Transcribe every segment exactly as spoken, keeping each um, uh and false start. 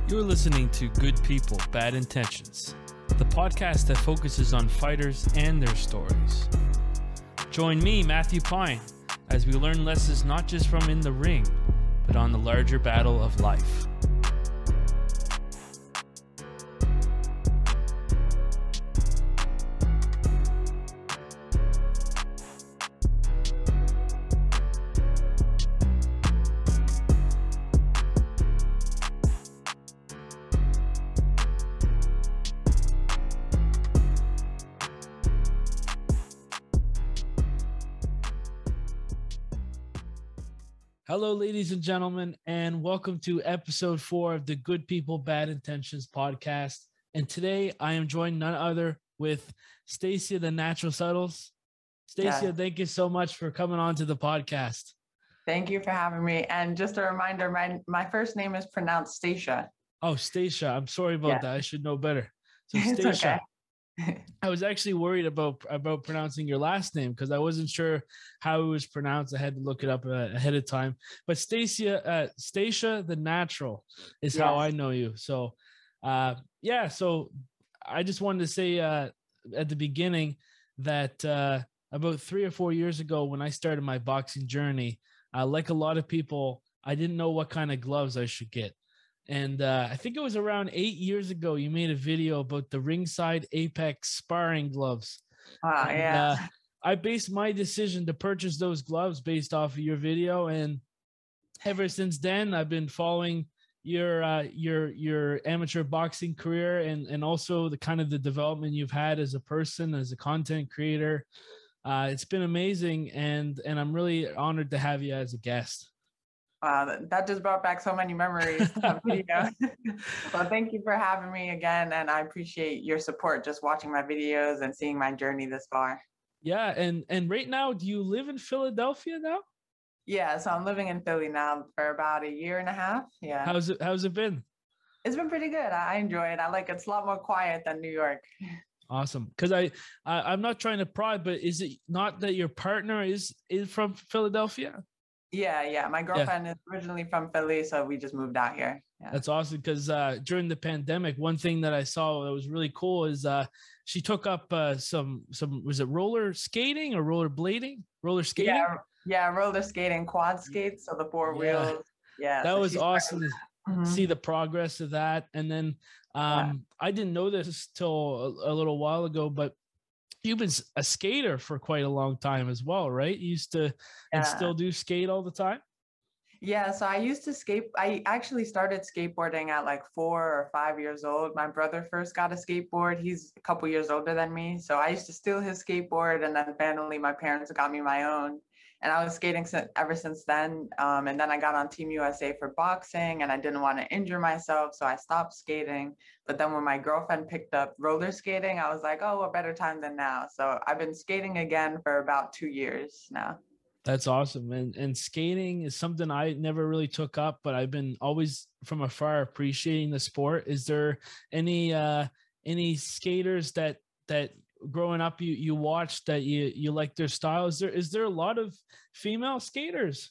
You're listening to Good People, Bad Intentions, the podcast that focuses on fighters and their stories. Join me, Matthew Pine, as we learn lessons not just from in the ring, but on the larger battle of life. Hello, ladies and gentlemen, and welcome to episode four of the Good People, Bad Intentions podcast. And today I am joined none other with Stacia, the Natural Subtles. Stacia, yeah. Thank you so much for coming on to the podcast. Thank you for having me. And just a reminder, my, my first name is pronounced Stacia. Oh, Stacia. I'm sorry about yeah. that. I should know better. So Stacia. Okay. I was actually worried about about pronouncing your last name because I wasn't sure how it was pronounced. I had to look it up uh, ahead of time. But Stacia, uh, Stacia the Natural is yes. how I know you. So, uh, yeah. So I just wanted to say uh, at the beginning that uh, about three or four years ago, when I started my boxing journey, uh, like a lot of people, I didn't know what kind of gloves I should get. And uh, I think it was around eight years ago, you made a video about the Ringside Apex sparring gloves. Wow, and, yeah. Uh, I based my decision to purchase those gloves based off of your video. And ever since then, I've been following your uh, your your amateur boxing career and, and also the kind of the development you've had as a person, as a content creator. Uh, it's been amazing. And, and I'm really honored to have you as a guest. Wow, that just brought back so many memories. Well, thank you for having me again. And I appreciate your support, just watching my videos and seeing my journey this far. Yeah. And, and right now, do you live in Philadelphia now? Yeah. So I'm living in Philly now for about a year and a half. Yeah. How's it, how's it been? It's been pretty good. I enjoy it. I like it. It's a lot more quiet than New York. Awesome. Because I, I, I'm not trying to pry, but is it not that your partner is, is from Philadelphia? Yeah, yeah. My girlfriend yeah. is originally from Philly, so we just moved out here. Yeah. That's awesome because uh, during the pandemic, one thing that I saw that was really cool is uh, she took up uh, some, some was it roller skating or roller blading? Roller skating? Yeah, yeah roller skating, quad skates, so the four yeah. wheels. Yeah, that so was awesome to mm-hmm. see the progress of that. And then um, yeah. I didn't know this till a, a little while ago, but you've been a skater for quite a long time as well, right? You used to yeah. and still do skate all the time? Yeah, so I used to skate. I actually started skateboarding at like four or five years old. My brother first got a skateboard. He's a couple years older than me. So I used to steal his skateboard, and then finally my parents got me my own. And I was skating ever since then. Um, and then I got on Team U S A for boxing, and I didn't want to injure myself, so I stopped skating. But then when my girlfriend picked up roller skating, I was like, oh, a better time than now. So I've been skating again for about two years now. That's awesome. And and skating is something I never really took up, but I've been always from afar appreciating the sport. Is there any uh, any skaters that that growing up you you watched that you you like their style? Is there is there a lot of female skaters?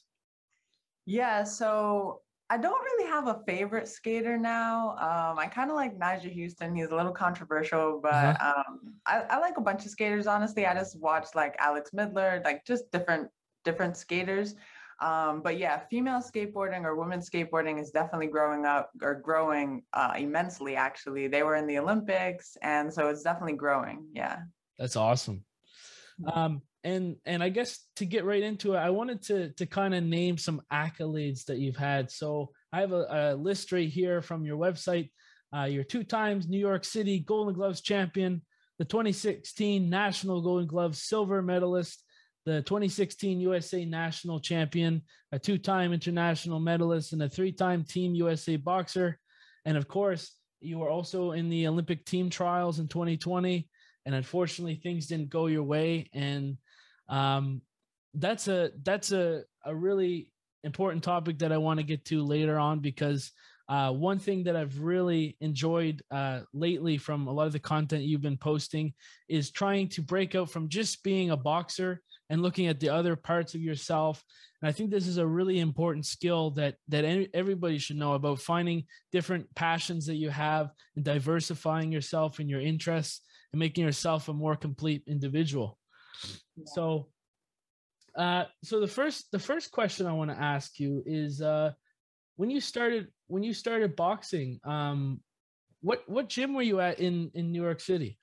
Yeah, so I don't really have a favorite skater now. Um, I kind of like Nyjah Huston. He's a little controversial, but uh-huh. um, I, I like a bunch of skaters. Honestly, I just watched like Alex Midler, like just different different skaters. Um, but yeah, female skateboarding or women's skateboarding is definitely growing up or growing uh, immensely, actually. They were in the Olympics, and so it's definitely growing. Yeah. That's awesome. Um, and and I guess to get right into it, I wanted to, to kind of name some accolades that you've had. So I have a, a list right here from your website. Uh, you're two times New York City Golden Gloves champion, the twenty sixteen National Golden Gloves silver medalist, the twenty sixteen U S A national champion, a two-time international medalist, and a three-time Team U S A boxer. And of course, you were also in the Olympic team trials in twenty twenty. And unfortunately, things didn't go your way. And um, that's a that's a, a really important topic that I want to get to later on, because uh, one thing that I've really enjoyed uh, lately from a lot of the content you've been posting is trying to break out from just being a boxer and looking at the other parts of yourself. And I think this is a really important skill that that everybody should know about, finding different passions that you have and diversifying yourself and your interests and making yourself a more complete individual. Yeah. So, uh, so the first the first question I want to ask you is, uh, when you started when you started boxing, um, what what gym were you at in in New York City?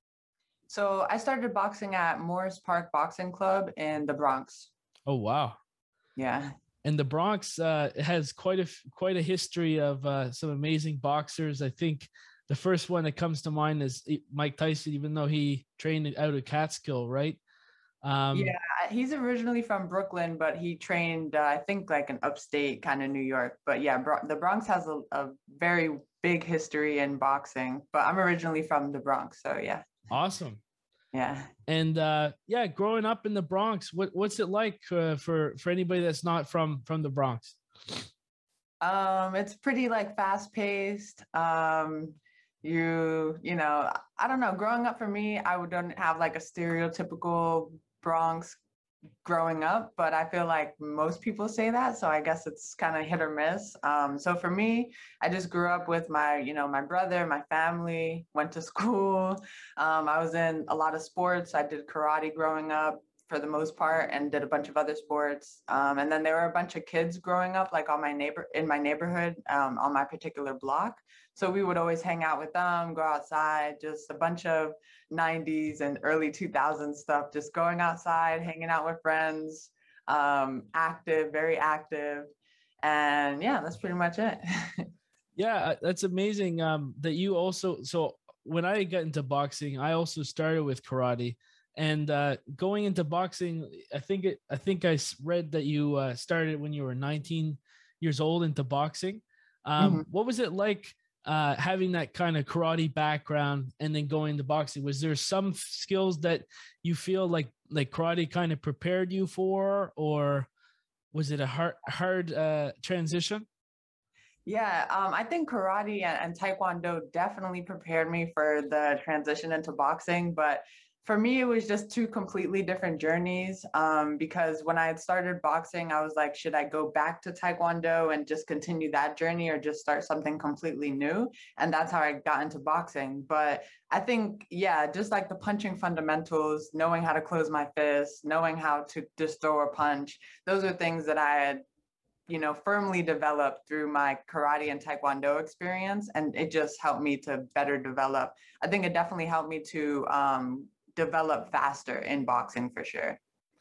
So I started boxing at Morris Park Boxing Club in the Bronx. Oh, wow. Yeah. And the Bronx uh, has quite a quite a history of uh, some amazing boxers. I think the first one that comes to mind is Mike Tyson, even though he trained out of Catskill, right? Um, yeah, he's originally from Brooklyn, but he trained, uh, I think, like an upstate kind of New York. But yeah, Bro- the Bronx has a, a very big history in boxing. But I'm originally from the Bronx, so yeah. Awesome. Yeah. And uh, yeah, growing up in the Bronx, what what's it like uh, for for anybody that's not from from the Bronx? Um, it's pretty like fast paced. Um, you you know, I don't know. Growing up for me, I would don't have like a stereotypical Bronx growing up, but I feel like most people say that, so I guess it's kind of hit or miss. Um, so for me, I just grew up with my, you know, my brother, my family, went to school. Um, I was in a lot of sports. I did karate growing up for the most part, and did a bunch of other sports. Um, and then there were a bunch of kids growing up, like on my neighbor in my neighborhood, um, on my particular block. So we would always hang out with them, go outside, just a bunch of nineties and early two thousands stuff, just going outside, hanging out with friends, um, active, very active. And yeah, that's pretty much it. Yeah, that's amazing um, that you also, so when I got into boxing, I also started with karate. And uh, going into boxing, I think it, I think I read that you uh, started when you were nineteen years old into boxing. Um, mm-hmm. What was it like uh, having that kind of karate background and then going into boxing? Was there some skills that you feel like like karate kind of prepared you for, or was it a hard hard uh, transition? Yeah, um, I think karate and, and taekwondo definitely prepared me for the transition into boxing, but for me, it was just two completely different journeys, um, because when I had started boxing, I was like, should I go back to Taekwondo and just continue that journey, or just start something completely new? And that's how I got into boxing. But I think, yeah, just like the punching fundamentals, knowing how to close my fist, knowing how to just throw a punch, those are things that I had, you know, firmly developed through my karate and taekwondo experience. And it just helped me to better develop. I think it definitely helped me to um, develop faster in boxing for sure.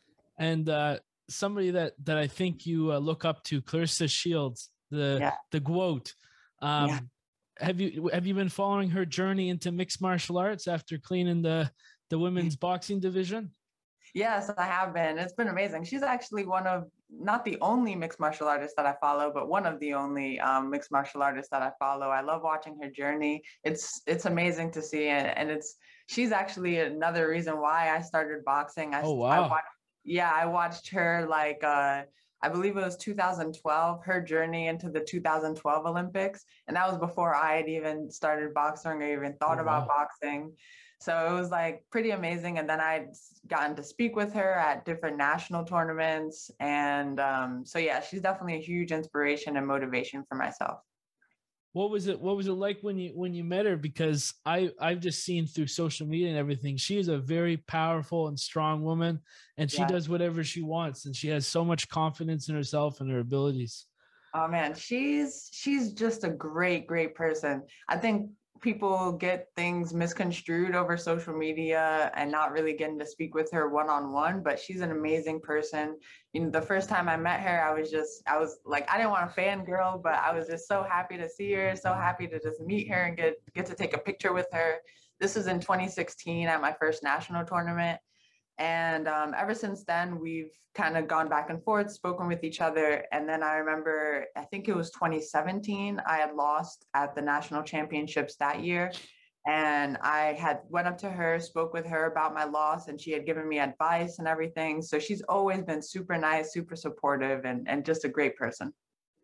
And uh, somebody that that I think you uh, look up to, Claressa Shields, the yeah. the GOAT. Um, yeah. Have you have you been following her journey into mixed martial arts after cleaning the the women's boxing division? Yes, I have been. It's been amazing. She's actually one of, not the only mixed martial artist that I follow, but one of the only um, mixed martial artists that I follow. I love watching her journey. It's it's amazing to see, and, and it's she's actually another reason why I started boxing. I, oh wow! I watched, yeah, I watched her like uh, I believe it was two thousand twelve, her journey into the two thousand twelve Olympics, and that was before I had even started boxing or even thought oh, about wow. boxing. So it was like pretty amazing. And then I'd gotten to speak with her at different national tournaments. And um, so, yeah, she's definitely a huge inspiration and motivation for myself. What was it? What was it like when you when you met her? Because I I've just seen through social media and everything, she is a very powerful and strong woman, and she yeah. does whatever she wants, and she has so much confidence in herself and her abilities. Oh man, she's she's just a great, great person. I think people get things misconstrued over social media and not really getting to speak with her one-on-one, but she's an amazing person. You know, the first time I met her, I was just, I was like, I didn't want to fangirl, but I was just so happy to see her, so happy to just meet her and get, get to take a picture with her. This was in twenty sixteen at my first national tournament. And um, ever since then, we've kind of gone back and forth, spoken with each other. And then I remember, I think it was twenty seventeen, I had lost at the national championships that year. And I had went up to her, spoke with her about my loss, and she had given me advice and everything. So she's always been super nice, super supportive, and, and just a great person.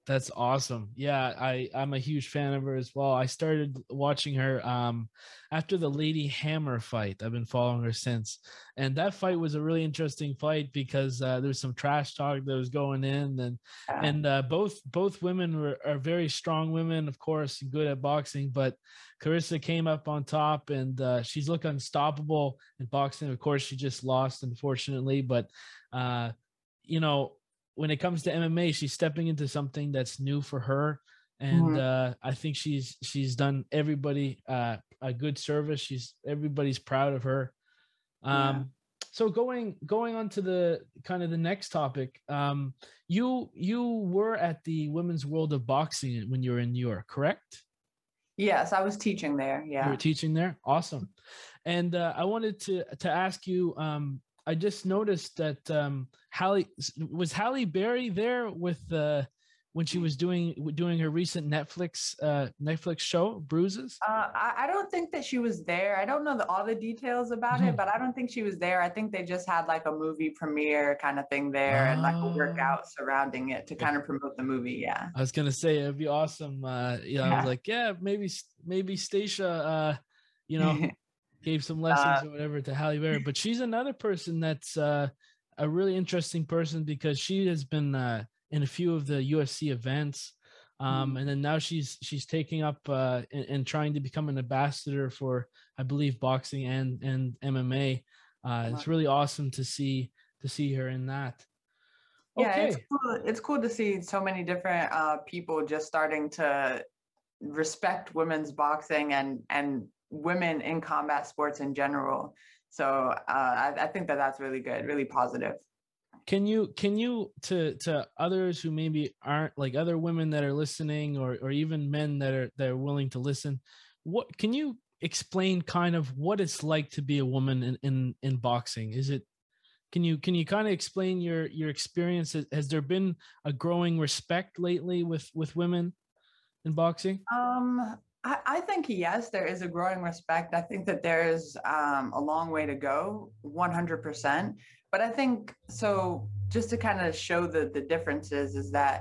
That's awesome. Yeah, I I'm a huge fan of her as well. I started watching her um after the Lady Hammer fight. I've been following her since. And that fight was a really interesting fight because uh, there was some trash talk that was going in, and Yeah. and uh, both both women were are very strong women, of course, good at boxing, but Carissa came up on top, and uh, she's looked unstoppable in boxing. Of course, she just lost, unfortunately, but uh you know, when it comes to M M A, she's stepping into something that's new for her, and Mhm. uh, I think she's she's done everybody uh, a good service. She's everybody's proud of her. Yeah. Um, so going going on to the kind of the next topic, um, you you were at the Women's World of Boxing when you were in New York, correct? Yes, I was teaching there. You were Yeah. teaching there. Awesome. And uh, I wanted to to ask you. Um, I just noticed that um, Halle was Halle Berry there with uh, when she was doing doing her recent Netflix uh, Netflix show Bruises. Uh, I, I don't think that she was there. I don't know the, all the details about it, but I don't think she was there. I think they just had like a movie premiere kind of thing there and like a Oh, workout surrounding it to kind of promote the movie. Yeah. I was gonna say it'd be awesome. Uh, yeah, I was Yeah. like, yeah, maybe maybe Stacia, uh, you know, gave some lessons uh, or whatever to Halle Berry. But she's another person that's uh, a really interesting person because she has been uh, in a few of the U F C events, um, mm, and then now she's she's taking up uh, and, and trying to become an ambassador for, I believe, boxing and and M M A. Uh, uh, it's really awesome to see to see her in that. yeah, it's Okay. cool. It's cool to see so many different uh, people just starting to respect women's boxing and and women in combat sports in general. So uh, I, I think that that's really good, really positive. Can you can you to to others who maybe aren't like other women that are listening or or even men that are that are willing to listen, what can you explain kind of what it's like to be a woman in in, in boxing? Is it can you can you kind of explain your your experience? Has, has there been a growing respect lately with with women in boxing? Um, I, I think yes, there is a growing respect. I think that there is um, a long way to go, one hundred percent. But I think so. Just to kind of show the the differences is that,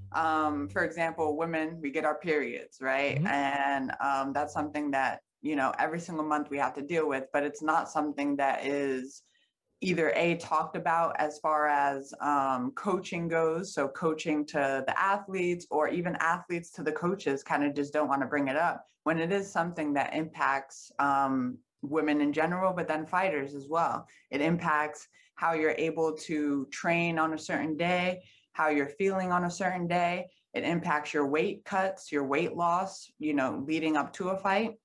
um, for example, women we get our periods, right, Mhm. and um, that's something that you know every single month we have to deal with. But it's not something that is either a talked about as far as um, coaching goes, so coaching to the athletes or even athletes to the coaches kind of just don't want to bring it up when it is something that impacts um, women in general, but then fighters as well. It impacts how you're able to train on a certain day, how you're feeling on a certain day. It impacts your weight cuts, your weight loss, you know, leading up to a fight.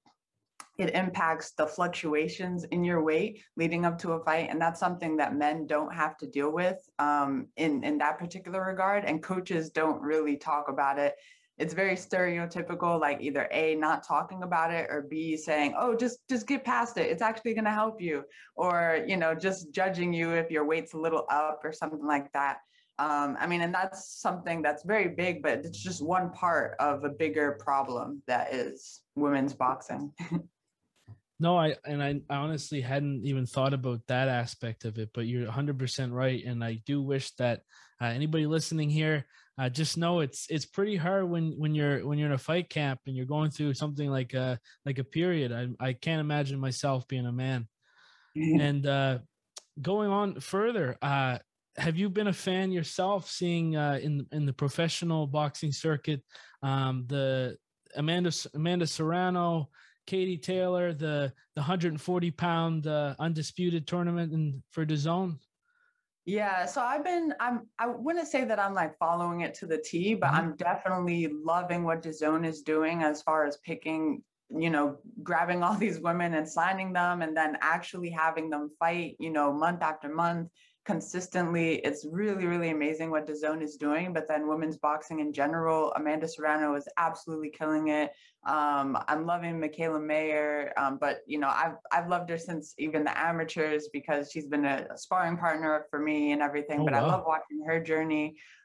It impacts the fluctuations in your weight leading up to a fight, and that's something that men don't have to deal with um, in in that particular regard, and coaches don't really talk about it. It's very stereotypical, like either a not talking about it or b saying, oh, just just get past it, it's actually going to help you, or you know just judging you if your weight's a little up or something like that. um, I mean, and that's something that's very big, but it's just one part of a bigger problem that is women's boxing. No, I and I, I honestly hadn't even thought about that aspect of it, but you're one hundred percent right, and I do wish that uh, anybody listening here uh, just know it's it's pretty hard when when you're when you're in a fight camp and you're going through something like a like a period. I I can't imagine myself being a man. And uh, going on further, uh, have you been a fan yourself, seeing uh, in in the professional boxing circuit, um, the Amanda Amanda Serrano, Katie Taylor, the the one hundred forty pound uh, undisputed tournament in for DAZN? Yeah, so I've been I'm I wouldn't say that I'm like following it to the T, but Mhm. I'm definitely loving what DAZN is doing as far as picking, you know, grabbing all these women and signing them and then actually having them fight, you know, month after month consistently. It's really, really amazing what DAZN is doing. But then women's boxing in general, Amanda Serrano is absolutely killing it. Um, I'm loving Michaela Mayer, um, but you know, I've I've loved her since even the amateurs because she's been a, a sparring partner for me and everything. Oh But I wow. love watching her journey.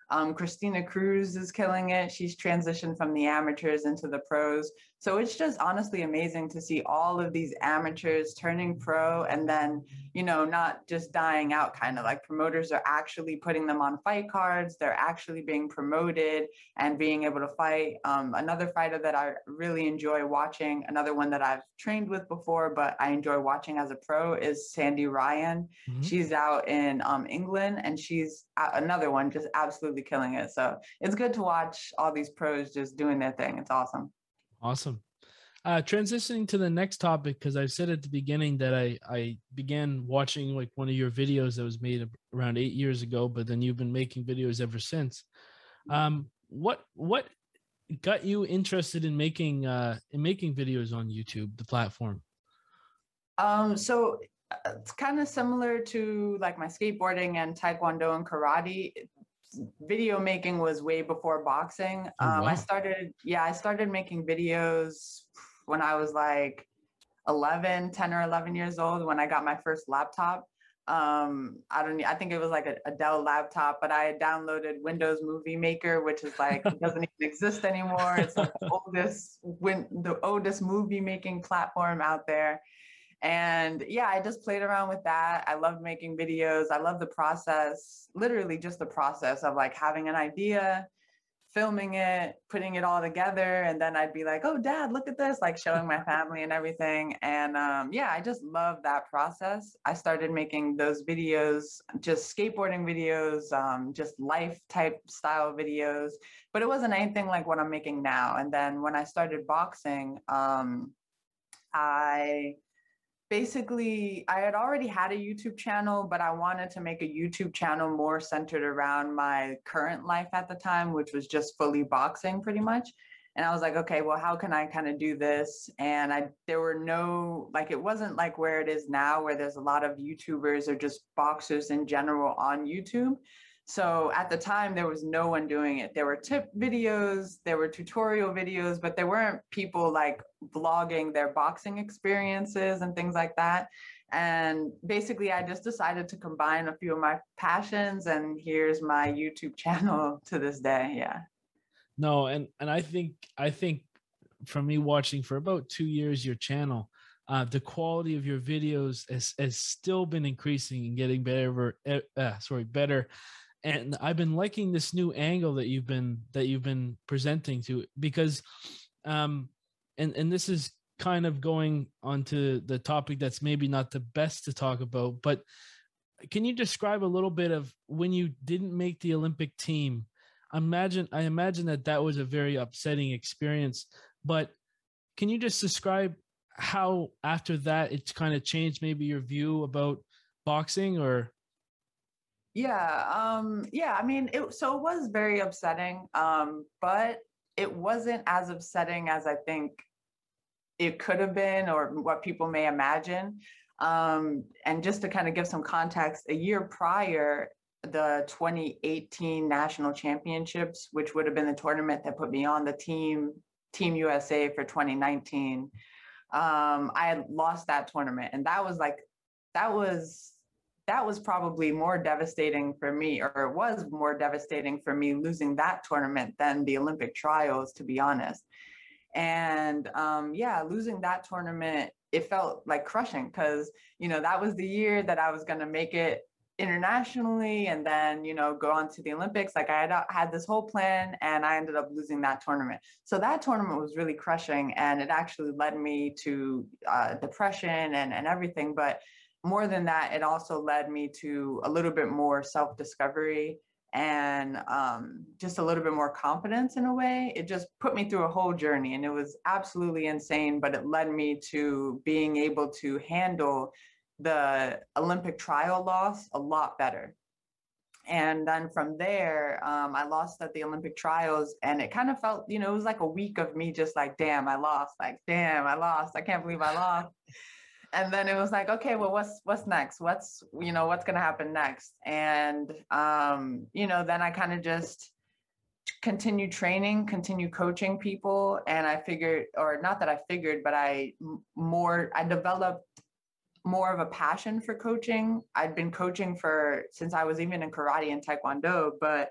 Um, Christina Cruz is killing it. She's transitioned from the amateurs into the pros. So it's just honestly amazing to see all of these amateurs turning pro and then, you know, not just dying out, kind of like promoters are actually putting them on fight cards. They're actually being promoted and being able to fight. Um, another fighter that I really enjoy watching, another one that I've trained with before, but I enjoy watching as a pro, is Sandy Ryan. Mhm. She's out in um, England, and she's another one just absolutely killing it. So it's good to watch all these pros just doing their thing. It's awesome. Awesome. Uh, transitioning to the next topic, because I said at the beginning that I, I began watching like one of your videos that was made around eight years ago, but then you've been making videos ever since. Um, what what got you interested in making uh, in making videos on YouTube, the platform? Um, so it's kind of similar to like my skateboarding and taekwondo and karate. Video making was way before boxing. Oh Um, I wow! started, yeah, I started making videos when I was like eleven, ten or eleven years old when I got my first laptop. Um, I don't, I think it was like a, a Dell laptop, but I had downloaded Windows Movie Maker, which is like, it doesn't even exist anymore. It's like the oldest, win, the oldest movie making platform out there. And yeah, I just played around with that. I loved making videos. I love the process, literally just the process of like having an idea, filming it, putting it all together. And then I'd be like, oh, dad, look at this, like showing my family and everything. And um, yeah, I just love that process. I started making those videos, just skateboarding videos, um, just life type style videos, but it wasn't anything like what I'm making now. And then when I started boxing, um, I basically I had already had a YouTube channel, but I wanted to make a YouTube channel more centered around my current life at the time, which was just fully boxing pretty much. And I was like, okay, well, how can I kind of do this? And I there were no, like, it wasn't like where it is now where there's a lot of YouTubers or just boxers in general on YouTube. So at the time, there was no one doing it. There were tip videos, there were tutorial videos, but there weren't people like vlogging their boxing experiences and things like that. And basically, I just decided to combine a few of my passions, and here's my YouTube channel to this day. Yeah. No, and and I think I think from me watching for about two years your channel, uh, the quality of your videos has, has still been increasing and getting better. Uh, sorry, better. And I've been liking this new angle that you've been that you've been presenting to, because, um, and and this is kind of going onto the topic that's maybe not the best to talk about, but can you describe a little bit of when you didn't make the Olympic team? I imagine I imagine that that was a very upsetting experience, but can you just describe how after that it's kind of changed maybe your view about boxing? Or Yeah, um, yeah, I mean, it so it was very upsetting, um, but it wasn't as upsetting as I think it could have been or what people may imagine. Um, and just to kind of give some context, a year prior, the twenty eighteen national championships, which would have been the tournament that put me on the team, Team U S A for twenty nineteen, um, I had lost that tournament. And that was like, that was, that was probably more devastating for me, or it was more devastating for me losing that tournament than the Olympic trials, to be honest. And um, yeah, losing that tournament, it felt like crushing because, you know, that was the year that I was going to make it internationally and then, you know, go on to the Olympics. Like I had uh, had this whole plan and I ended up losing that tournament. So that tournament was really crushing and it actually led me to uh, depression and, and everything. But more than that, it also led me to a little bit more self-discovery and um, just a little bit more confidence in a way. It just put me through a whole journey and it was absolutely insane, but it led me to being able to handle the Olympic trial loss a lot better. And then from there, um, I lost at the Olympic trials and it kind of felt, you know, it was like a week of me just like, damn, I lost, like, damn, I lost. I can't believe I lost. And then it was like, okay, well, what's what's next? What's, you know, what's going to happen next? And, um, you know, then I kind of just continue training, continue coaching people. And I figured, or not that I figured, but I more, I developed more of a passion for coaching. I'd been coaching for, since I was even in karate and taekwondo, but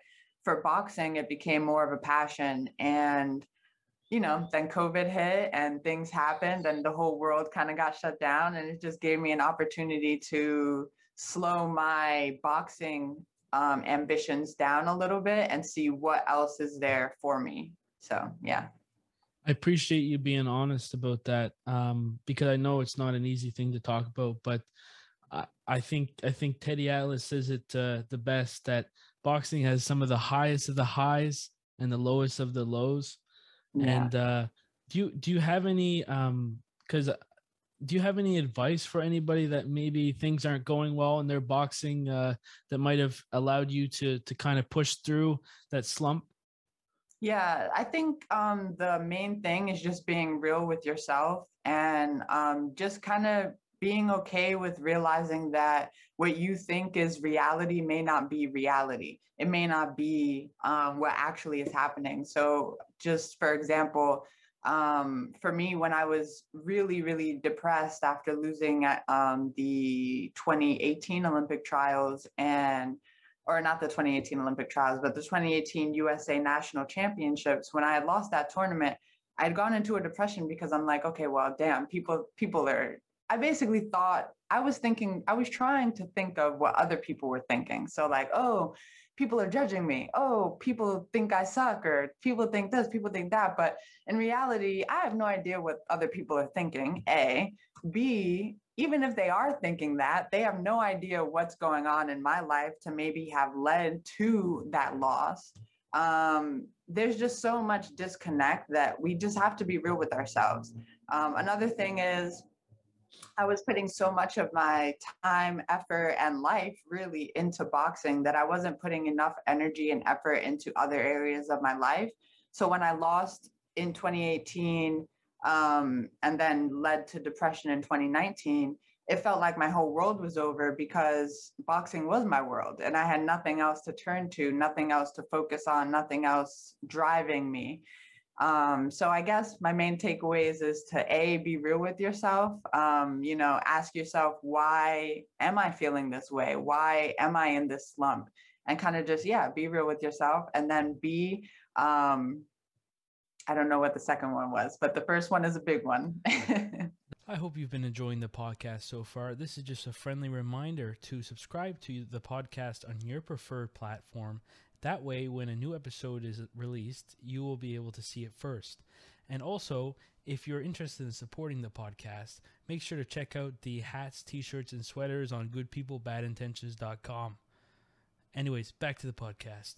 for boxing, it became more of a passion. And you know, then COVID hit and things happened and the whole world kind of got shut down. And it just gave me an opportunity to slow my boxing um, ambitions down a little bit and see what else is there for me. So, yeah. I appreciate you being honest about that, um, because I know it's not an easy thing to talk about, but I, I think I think Teddy Atlas says it uh, the best, that boxing has some of the highest of the highs and the lowest of the lows. Yeah. And uh, do you do you have any um because do you have any advice for anybody that maybe things aren't going well in their boxing, uh, that might have allowed you to to kind of push through that slump? Yeah, I think um, the main thing is just being real with yourself and um, just kind of being okay with realizing that what you think is reality may not be reality. It may not be um, what actually is happening. So just for example, um, for me, when I was really, really depressed after losing at um, the twenty eighteen Olympic trials and or not the twenty eighteen Olympic trials, but the twenty eighteen U S A National Championships, when I had lost that tournament, I had gone into a depression because I'm like, okay, well, damn, people, people are, I basically thought, I was thinking, I was trying to think of what other people were thinking. So like, oh, people are judging me. Oh, people think I suck, or people think this, people think that. But in reality, I have no idea what other people are thinking, A. B, even if they are thinking that, they have no idea what's going on in my life to maybe have led to that loss. Um, there's just so much disconnect that we just have to be real with ourselves. Um, another thing is, I was putting so much of my time, effort, and life really into boxing that I wasn't putting enough energy and effort into other areas of my life. So when I lost in twenty eighteen, um, and then led to depression in twenty nineteen, it felt like my whole world was over because boxing was my world and I had nothing else to turn to, nothing else to focus on, nothing else driving me. Um, so I guess my main takeaways is to A, be real with yourself. Um, you know, ask yourself, why am I feeling this way? Why am I in this slump? And kind of just, yeah, be real with yourself. And then B, um, I don't know what the second one was, but the first one is a big one. I hope you've been enjoying the podcast so far. This is just a friendly reminder to subscribe to the podcast on your preferred platform. That way, when a new episode is released, you will be able to see it first. And also, if you're interested in supporting the podcast, make sure to check out the hats, t-shirts, and sweaters on good people bad intentions dot com. Anyways, back to the podcast.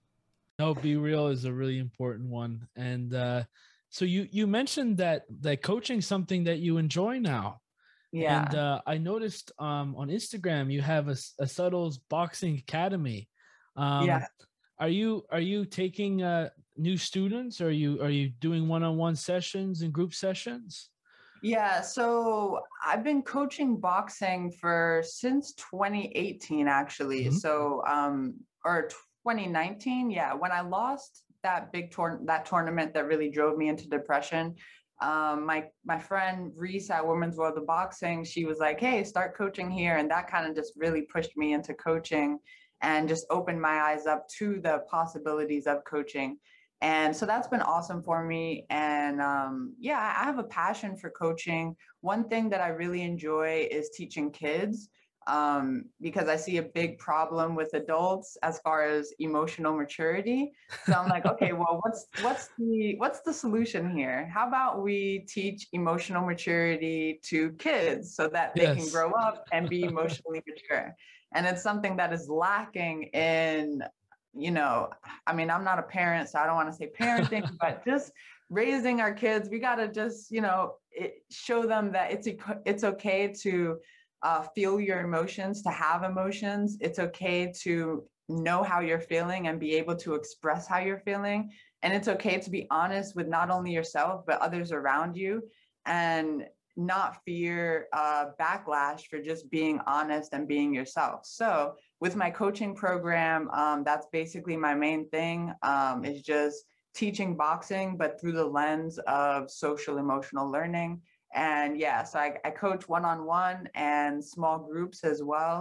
No, be real is a really important one. And uh, so you you mentioned that that coaching something that you enjoy now. Yeah. And uh, I noticed um, on Instagram you have a, a Subtles Boxing Academy. Um, yeah. Are you are you taking uh, new students? Are you are you doing one-on-one sessions and group sessions? Yeah, so I've been coaching boxing for since twenty eighteen, actually. Mm-hmm. So, um, or twenty nineteen, yeah, when I lost that big tour that tournament that really drove me into depression. Um, my my friend Reese at Women's World of Boxing, she was like, "Hey, start coaching here," and that kind of just really pushed me into coaching, and just opened my eyes up to the possibilities of coaching. And so that's been awesome for me. And um, yeah, I have a passion for coaching. One thing that I really enjoy is teaching kids, um, because I see a big problem with adults as far as emotional maturity. So I'm like, okay, well, what's what's the what's the solution here? How about we teach emotional maturity to kids so that they Yes. can grow up and be emotionally mature? And it's something that is lacking in, you know, I mean, I'm not a parent, so I don't want to say parenting, but just raising our kids, we got to just, you know, it, show them that it's it's okay to uh, feel your emotions, to have emotions. It's okay to know how you're feeling and be able to express how you're feeling. And it's okay to be honest with not only yourself, but others around you, and not fear uh, backlash for just being honest and being yourself. So with my coaching program, um, that's basically my main thing, um, is just teaching boxing, but through the lens of social emotional learning. And yeah, so I, I coach one-on-one and small groups as well.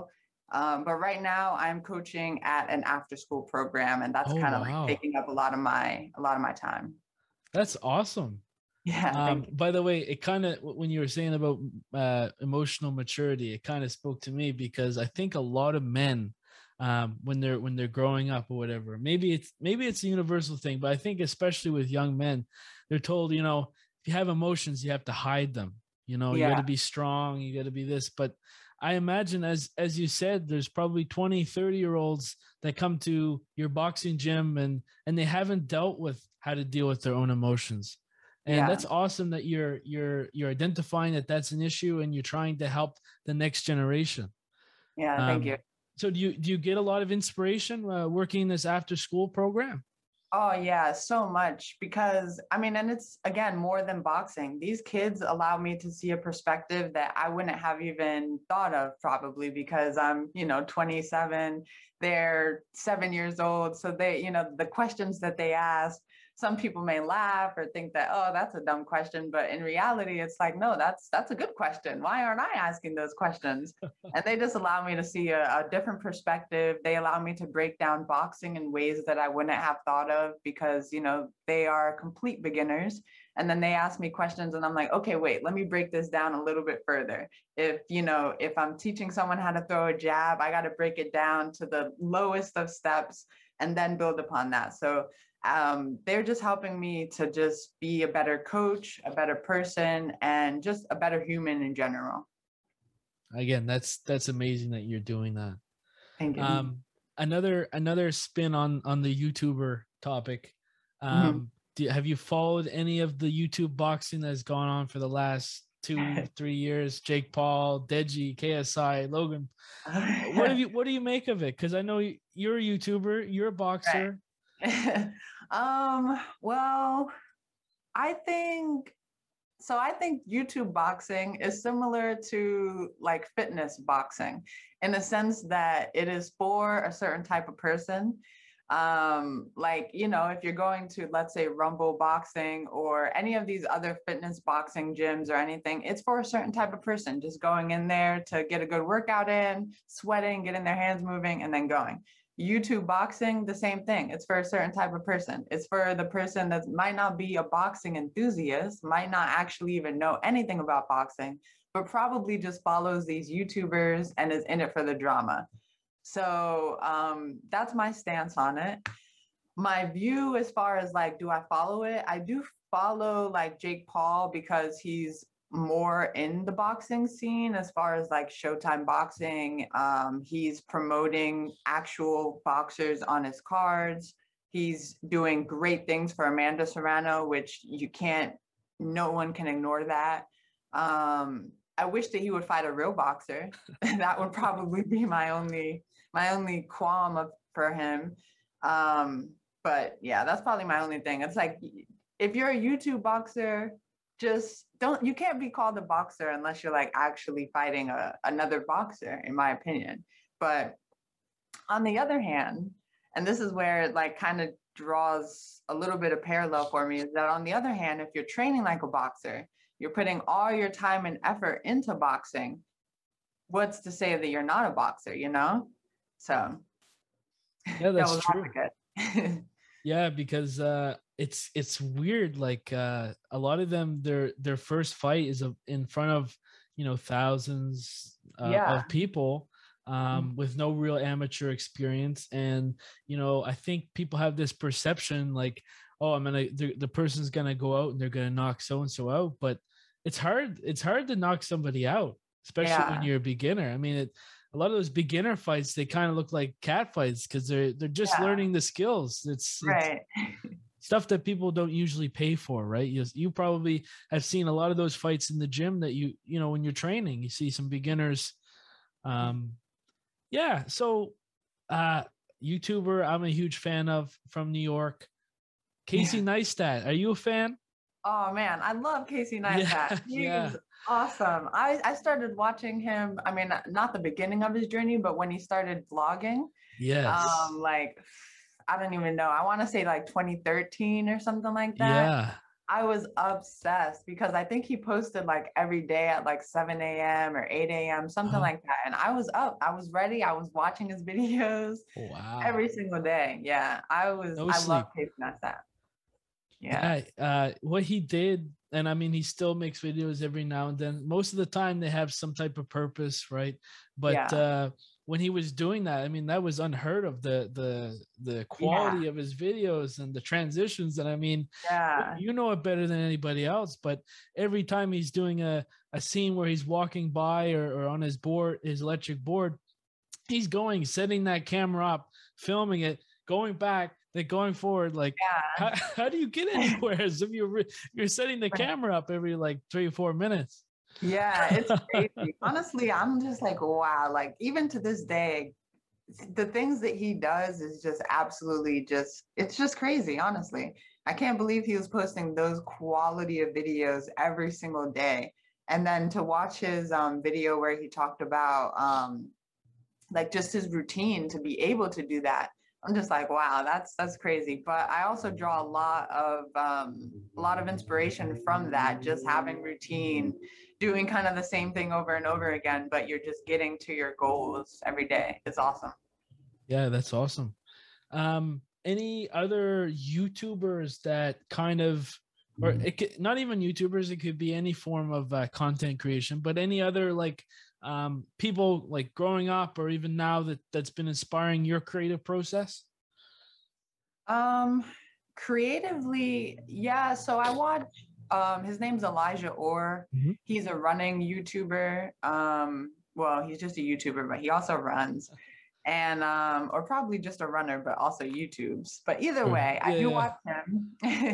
Um, but right now I'm coaching at an after school program, and that's Oh, kind of like wow. taking up a lot of my a lot of my time. That's awesome. Yeah, Um, thank you. by the way, it kind of, when you were saying about uh, emotional maturity, it kind of spoke to me because I think a lot of men, um, when they're when they're growing up or whatever, maybe it's maybe it's a universal thing, but I think especially with young men, they're told, you know, if you have emotions, you have to hide them. You know, you got Yeah, to be strong, you got to be this. But I imagine, as as you said, there's probably twenty, thirty year olds that come to your boxing gym and and they haven't dealt with how to deal with their own emotions. And yeah, that's awesome that you're you're you're identifying that that's an issue and you're trying to help the next generation. yeah, thank Um, you. so do you do you get a lot of inspiration uh, working in this after school program? Oh yeah, so much because I mean, and it's again more than boxing. These kids allow me to see a perspective that I wouldn't have even thought of probably because I'm, you know, twenty-seven, they're seven years old. So they, you know, the questions that they ask, some people may laugh or think that, oh, that's a dumb question. But in reality, it's like, no, that's that's a good question. Why aren't I asking those questions? And they just allow me to see a, a different perspective. They allow me to break down boxing in ways that I wouldn't have thought of because, you know, they are complete beginners. And then they ask me questions and I'm like, okay, wait, let me break this down a little bit further. If, you know, if I'm teaching someone how to throw a jab, I got to break it down to the lowest of steps and then build upon that. So um, they're just helping me to just be a better coach, a better person, and just a better human in general. Again, that's that's amazing that you're doing that. Thank you. Um, another another spin on on the YouTuber topic. Mhm. Um, do, have you followed any of the YouTube boxing that's gone on for the last two three years? Jake Paul, Deji, K S I, Logan. What have you what do you make of it? Because I know you're a YouTuber, you're a Right. boxer. um, well, I think so. I think YouTube boxing is similar to like fitness boxing in the sense that it is for a certain type of person. Um, like, you know, if you're going to, let's say, Rumble Boxing or any of these other fitness boxing gyms or anything, it's for a certain type of person just going in there to get a good workout in, sweating, getting their hands moving, and then going. YouTube boxing, the same thing. It's for a certain type of person. It's for the person that might not be a boxing enthusiast, might not actually even know anything about boxing, but probably just follows these YouTubers and is in it for the drama. So um, that's my stance on it. My view as far as like, do I follow it? I do follow like Jake Paul because he's more in the boxing scene as far as like Showtime Boxing. Um, he's promoting actual boxers on his cards. He's doing great things for Amanda Serrano, which you can't, no one can ignore that. Um, I wish that he would fight a real boxer. That would probably be my only my only qualm of, for him. Um, but yeah, that's probably my only thing. It's like if you're a YouTube boxer, just don't you can't be called a boxer unless you're like actually fighting a, another boxer, in my opinion. But on the other hand, and this is where it like kind of draws a little bit of parallel for me, is that on the other hand, if you're training like a boxer, you're putting all your time and effort into boxing, what's to say that you're not a boxer, you know? So Yeah, that that's was true. advocate. Yeah, because uh it's it's weird. Like uh a lot of them, their their first fight is a, in front of, you know, thousands uh, Yeah. of people, um with no real amateur experience. And you know, I think people have this perception like, oh, I'm gonna the, the person's gonna go out and they're gonna knock so and so out. But it's hard it's hard to knock somebody out, especially when Yeah. you're a beginner. I mean, it a lot of those beginner fights, they kind of look like cat fights because they're they're just Yeah. learning the skills. It's it's Right. stuff that people don't usually pay for, right? You, you probably have seen a lot of those fights in the gym that you you know when you're training, you see some beginners. Um, yeah. So, uh, YouTuber, I'm a huge fan of from New York, Casey Yeah. Neistat. Are you a fan? Oh man, I love Casey Neistat. Yeah, He's yeah, awesome. I, I started watching him, I mean, not the beginning of his journey, but when he started vlogging, yes, um, like I don't even know. I want to say like twenty thirteen or something like that. yeah. I was obsessed because I think he posted like every day at like seven a m or eight a m, something Uh-huh. like that. And I was up, I was ready, I was watching his videos Wow. every single day. Yeah, I was, No I love sleep. Casey Neistat. Yeah. Yeah, uh, what he did, and I mean, he still makes videos every now and then. Most of the time, they have some type of purpose, right? But Yeah. uh, when he was doing that, I mean, that was unheard of. The the the Yeah. quality of his videos and the transitions, and I mean, Yeah. you know it better than anybody else. But every time he's doing a a scene where he's walking by or, or on his board, his electric board, he's going, setting that camera up, filming it, going back, then going forward. Like, how, how do you get Yeah. anywhere as if you're you're setting the camera up every like three or four minutes? Yeah, it's crazy. Honestly, I'm just like, wow, like even to this day, the things that he does is just absolutely just, it's just crazy, honestly. I can't believe he was posting those quality of videos every single day. And then to watch his um, video where he talked about um, like just his routine to be able to do that. I'm just like, wow, that's that's crazy. But I also draw a lot of um, a lot of inspiration from that, just having routine, doing kind of the same thing over and over again, but you're just getting to your goals every day. It's awesome. Yeah, that's awesome. Um, any other YouTubers that kind of, or it could, not even YouTubers, it could be any form of uh, content creation, but any other like um, people like growing up or even now that that's been inspiring your creative process? Um, creatively, yeah. So I watch. Um, his name's Elijah Orr. Mhm. He's a running YouTuber. Um, well, he's just a YouTuber, but he also runs, and um, or probably just a runner, but also YouTubes. But either Sure. way, I Yeah, do yeah. watch him.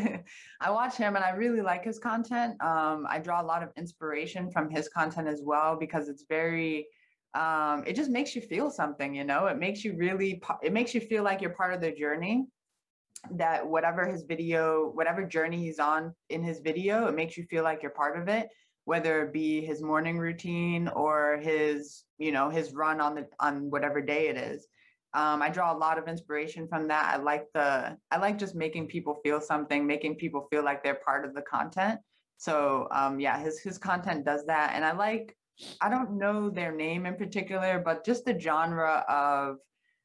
I watch him, and I really like his content. Um, I draw a lot of inspiration from his content as well because it's very. Um, it just makes you feel something, you know. It makes you really. It makes you feel like you're part of the journey, that whatever his video, whatever journey he's on in his video, it makes you feel like you're part of it, whether it be his morning routine or his, you know, his run on the on whatever day it is. Um, I draw a lot of inspiration from that. I like the I like just making people feel something, making people feel like they're part of the content. So um, yeah, his his content does that, and I like. I don't know their name in particular, but just the genre of,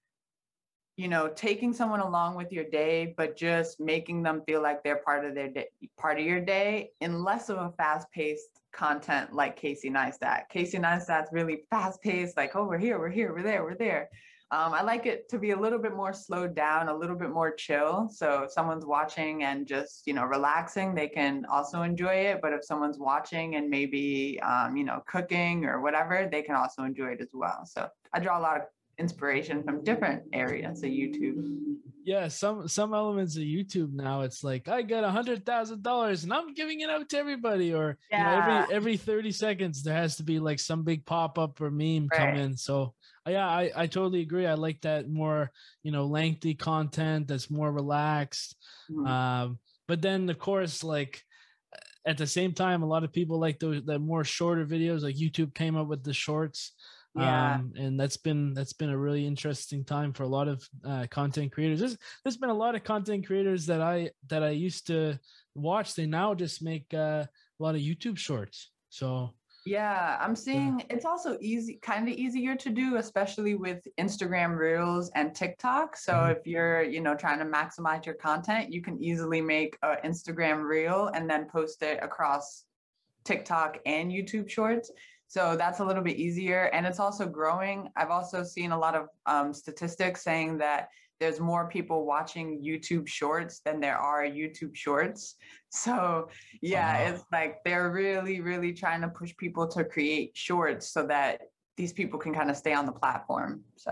you know, taking someone along with your day, but just making them feel like they're part of their day, part of your day, in less of a fast-paced content like Casey Neistat. Casey Neistat's really fast-paced, like, oh, we're here, we're here, we're there, we're there. Um, I like it to be a little bit more slowed down, a little bit more chill. So if someone's watching and just, you know, relaxing, they can also enjoy it. But if someone's watching and maybe, um, you know, cooking or whatever, they can also enjoy it as well. So I draw a lot of inspiration from different areas of YouTube. Yeah, some some elements of YouTube now, it's like I got a hundred thousand dollars and I'm giving it out to everybody, or you know, Yeah, every every thirty seconds there has to be like some big pop up or meme come right. in. So yeah, I I totally agree. I like that more, you know, lengthy content that's more relaxed. Mhm. Um, but then of course, like at the same time, a lot of people like those the more shorter videos. Like YouTube came up with the shorts, Yeah, um, and that's been that's been a really interesting time for a lot of uh, content creators. There's, there's been a lot of content creators that I that I used to watch. They now just make uh, a lot of YouTube shorts. So yeah. I'm yeah. seeing it's also easy, kind of easier to do, especially with Instagram Reels and TikTok. So Mhm. if you're, you know, trying to maximize your content, you can easily make an Instagram Reel and then post it across TikTok and YouTube Shorts. So that's a little bit easier. And it's also growing. I've also seen a lot of um, statistics saying that there's more people watching YouTube Shorts than there are YouTube Shorts. So yeah, Wow. it's like they're really, really trying to push people to create shorts so that these people can kind of stay on the platform. So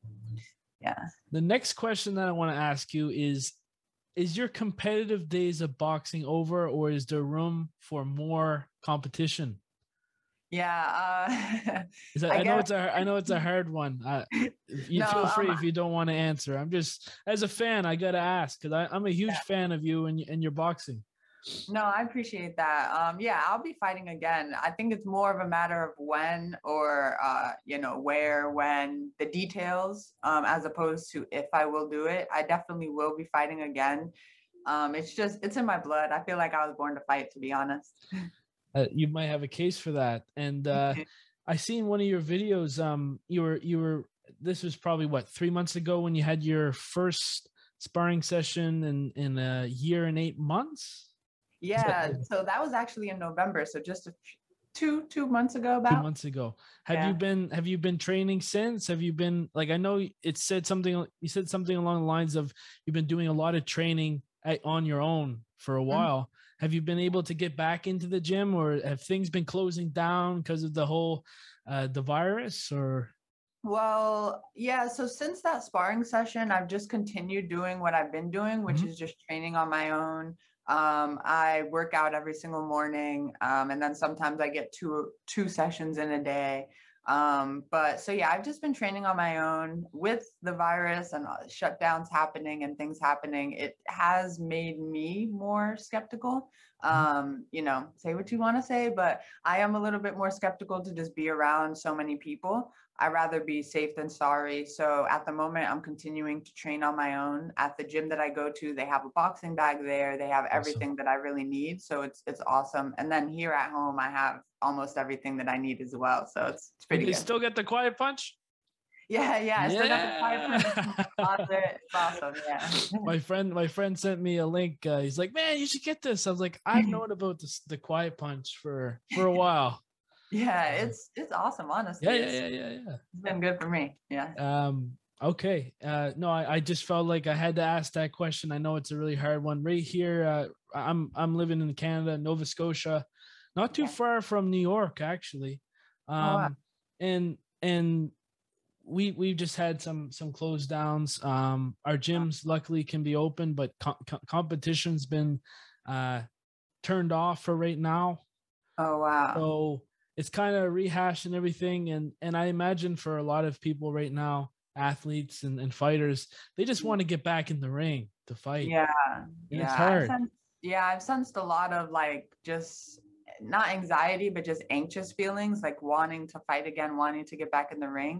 yeah. The next question that I want to ask you is is your competitive days of boxing over, or is there room for more competition? Yeah. Uh, Is that, I I know guess it's a I know it's a hard one. Uh, if you no. feel Um, free if you don't want to answer. I'm just as a fan, I gotta ask because I'm a huge fan of you and and your boxing. No, I appreciate that. Um, yeah, I'll be fighting again. I think it's more of a matter of when or uh, you know, where, when, the details, um, as opposed to if I will do it. I definitely will be fighting again. Um, it's just, it's in my blood. I feel like I was born to fight, to be honest. Uh, you might have a case for that. And uh, I seen one of your videos. Um, you were you were. This was probably what, three months ago when you had your first sparring session in in a year and eight months. Yeah, so that was actually in November. So just a few, two two months ago, Two about. months ago. Have Yeah. you been Have you been training since? Have you been like, I know it said something. You said something along the lines of you've been doing a lot of training at, on your own for a while. Mm-hmm. Have you been able to get back into the gym, or have things been closing down because of the whole uh, the virus? Or well, yeah. So since that sparring session, I've just continued doing what I've been doing, which mm-hmm. is just training on my own. Um, I work out every single morning, um, and then sometimes I get two two sessions in a day. Um, but so yeah, I've just been training on my own. With the virus and shutdowns happening and things happening, it has made me more skeptical. Um, you know, say what you want to say, but I am a little bit more skeptical to just be around so many people. I'd rather be safe than sorry. So at the moment, I'm continuing to train on my own. At the gym that I go to, they have a boxing bag there. They have everything awesome. That I really need. So it's it's awesome. And then here at home, I have almost everything that I need as well. So it's, it's pretty Did good. You still get the quiet punch? Yeah, yeah. I yeah. still got the quiet punch. It's awesome. Yeah. my friend, my friend sent me a link. Uh, he's like, "Man, you should get this." I was like, "I've known about this, the quiet punch for for a while." Yeah, it's it's awesome, honestly. Yeah, yeah, yeah, yeah, yeah. It's been good for me. Yeah. Um, okay. Uh, no, I, I just felt like I had to ask that question. I know it's a really hard one. Right here, uh, I'm I'm living in Canada, Nova Scotia, not too yeah. far from New York, actually. Um, oh, wow. and and we we've just had some some close downs. Um, our gyms luckily can be open, but co- co- competition's been uh turned off for right now. Oh wow. So it's kind of rehashing everything. And, and I imagine for a lot of people right now, athletes and, and fighters, they just want to get back in the ring to fight. Yeah. And yeah. It's hard. I've sensed, yeah. I've sensed a lot of like, just not anxiety, but just anxious feelings, like wanting to fight again, wanting to get back in the ring.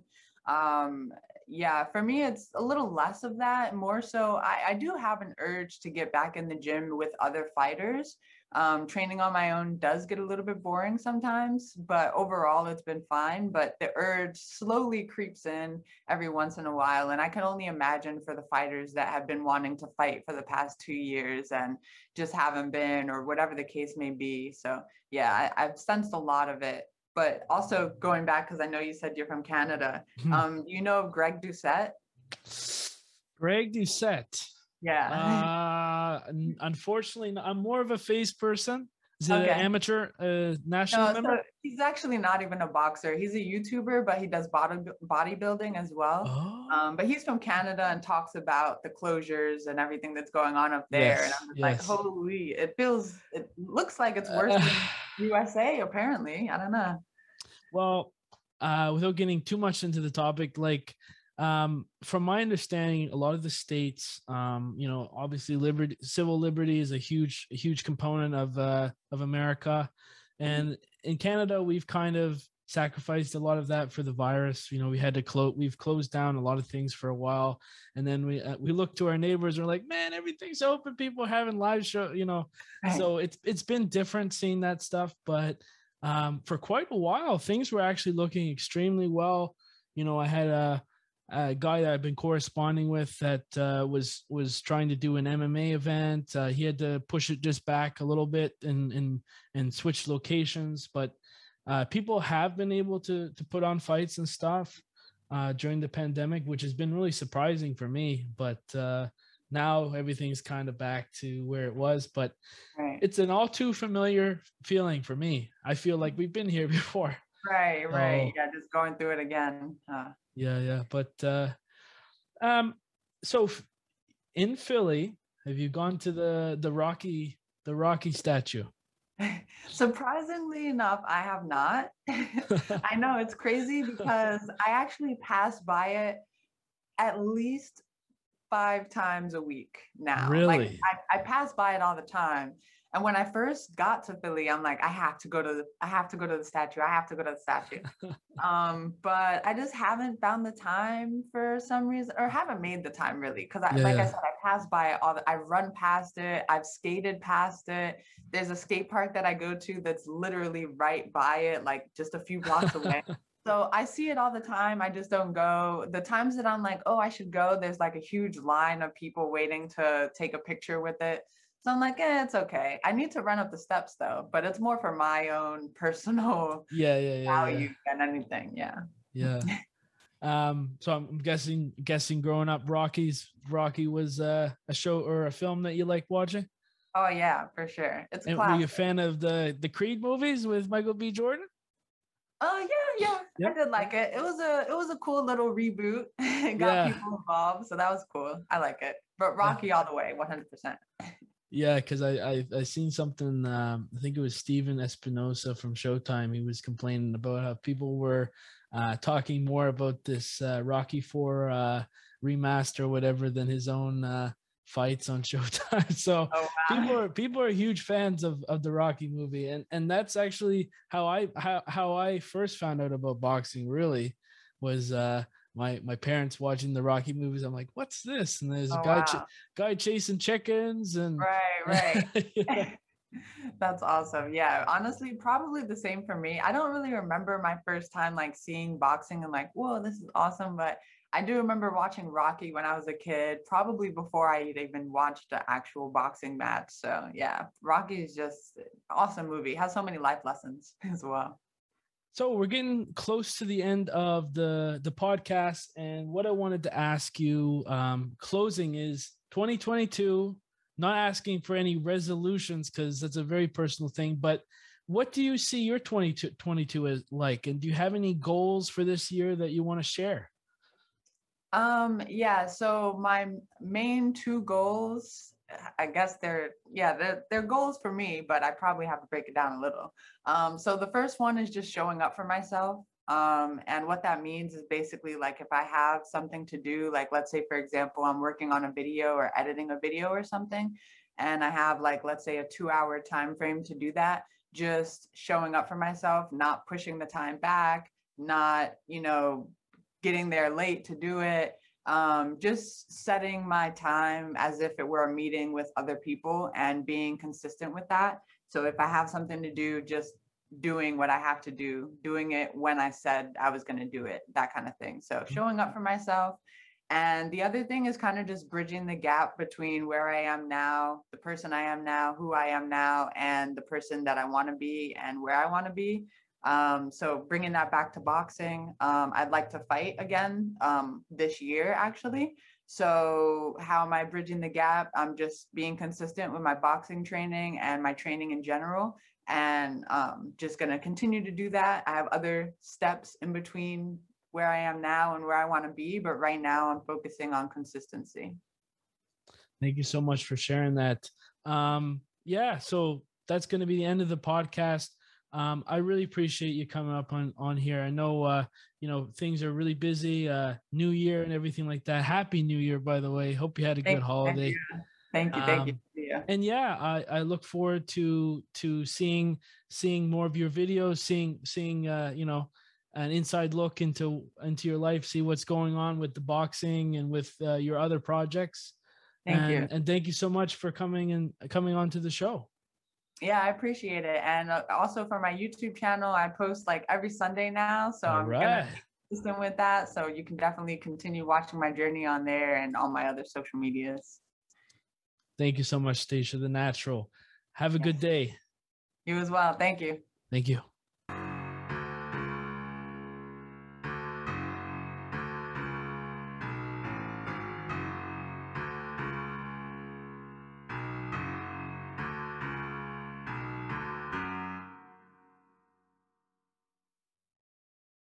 Um, yeah, for me, it's a little less of that. More so, I, I do have an urge to get back in the gym with other fighters. Um, training on my own does get a little bit boring sometimes, but overall it's been fine. But the urge slowly creeps in every once in a while. And I can only imagine for the fighters that have been wanting to fight for the past two years and just haven't been, or whatever the case may be. So yeah, I, I've sensed a lot of it. But also going back, because I know you said you're from Canada, um, you know Greg Doucette? Greg Doucette. Yeah. Uh, unfortunately, I'm more of a face person. Is it okay. an amateur uh, national no, member? So he's actually not even a boxer. He's a YouTuber, but he does body bodybuilding as well. Oh. Um, but he's from Canada and talks about the closures and everything that's going on up there. Yes, and I'm just yes. like, holy, it feels, it looks like it's worse uh, than U S A, apparently. I don't know. Well, uh, without getting too much into the topic, like, um, from my understanding, a lot of the states, um, you know, obviously liberty, civil liberty is a huge, a huge component of, uh, of America. And in Canada, we've kind of sacrificed a lot of that for the virus. You know, we had to close, we've closed down a lot of things for a while. And then we, uh, we look to our neighbors and we're like, man, everything's open. People are having live show, you know, right. So it's, it's been different seeing that stuff, but, um, for quite a while, things were actually looking extremely well. You know, I had a, a guy that I've been corresponding with that uh, was was trying to do an M M A event. Uh, he had to push it just back a little bit and and and switch locations. But uh, people have been able to to put on fights and stuff uh, during the pandemic, which has been really surprising for me. But uh, now everything's kind of back to where it was. But right. It's an all too familiar feeling for me. I feel like we've been here before. Right, right. So, yeah, just going through it again. Uh, yeah, yeah. But uh, um, so in Philly, have you gone to the the Rocky the Rocky statue? Surprisingly enough, I have not. I know it's crazy because I actually pass by it at least five times a week now. Really? Like I, I pass by it all the time. And when I first got to Philly, I'm like, I have to go to the, I have to go to the statue. I have to go to the statue. um, but I just haven't found the time for some reason, or haven't made the time really. Because I, Yeah. like I said, I pass by it all. The, I run past it. I've skated past it. There's a skate park that I go to that's literally right by it, like just a few blocks away. So I see it all the time. I just don't go. The times that I'm like, oh, I should go, there's like a huge line of people waiting to take a picture with it. So I'm like, eh, it's okay. I need to run up the steps though, but it's more for my own personal Yeah, yeah, yeah, value yeah. than anything. Yeah. Yeah. Um, so I'm guessing guessing growing up, Rocky's Rocky was uh, a show or a film that you like watching. Oh yeah, for sure. It's a And classic. were you a fan of the the Creed movies with Michael B. Jordan? Oh yeah, yeah. Yep. I did like it. It was a it was a cool little reboot. It got Yeah. people involved, so that was cool. I like it. But Rocky all the way, one hundred percent. Yeah, because I, I I seen something. Um, I think it was Steven Espinosa from Showtime. He was complaining about how people were uh, talking more about this uh, Rocky Four uh, remaster, or whatever, than his own uh, fights on Showtime. So Oh, wow. people are people are huge fans of, of the Rocky movie, and and that's actually how I how how I first found out about boxing. Really, was uh, my my parents watching the Rocky movies. I'm like, what's this? And there's a Oh, guy wow. ch- guy chasing chickens and. Right, right. Yeah. That's awesome. Yeah, honestly, probably the same for me. I don't really remember my first time like seeing boxing and like, whoa, this is awesome. But I do remember watching Rocky when I was a kid, probably before I had even watched an actual boxing match. So yeah, Rocky is just an awesome movie. It has so many life lessons as well. So we're getting close to the end of the the podcast, and what I wanted to ask you, um, closing, is twenty twenty-two. Not asking for any resolutions because that's a very personal thing, but what do you see your twenty twenty-two as like, and do you have any goals for this year that you want to share? Um, yeah, so my main two goals, I guess they're, yeah, they're, they're goals for me, but I probably have to break it down a little. Um, so the first one is just showing up for myself. Um, and what that means is basically like if I have something to do, like let's say, for example, I'm working on a video or editing a video or something, and I have like, let's say a two hour time frame to do that, just showing up for myself, not pushing the time back, not, you know, getting there late to do it. Um, just setting my time as if it were a meeting with other people and being consistent with that. So if I have something to do, just doing what I have to do, doing it when I said I was going to do it, that kind of thing. So showing up for myself. And the other thing is kind of just bridging the gap between where I am now, the person I am now, who I am now, and the person that I want to be and where I want to be. Um, so bringing that back to boxing, um, I'd like to fight again um, this year, actually. So how am I bridging the gap? I'm just being consistent with my boxing training and my training in general, and um, just going to continue to do that. I have other steps in between where I am now and where I want to be, but right now I'm focusing on consistency. Thank you so much for sharing that. Um, yeah, so that's going to be the end of the podcast. Um, I really appreciate you coming up on, on here. I know, uh, you know, things are really busy, uh, New Year and everything like that. Happy New Year, by the way. Hope you had a Thank good you, holiday. Thank you. Thank you. Um, Thank you. and yeah, I, I look forward to, to seeing, seeing more of your videos, seeing, seeing, uh, you know, an inside look into, into your life, see what's going on with the boxing and with uh, your other projects. Thank and, you. And thank you so much for coming and coming on to the show. Yeah, I appreciate it. And uh, also for my YouTube channel, I post like every Sunday now. So All I'm right. going to be consistent with that. So you can definitely continue watching my journey on there and all my other social medias. Thank you so much, Stacia the Natural. Have a yes. good day. You as well. Thank you. Thank you.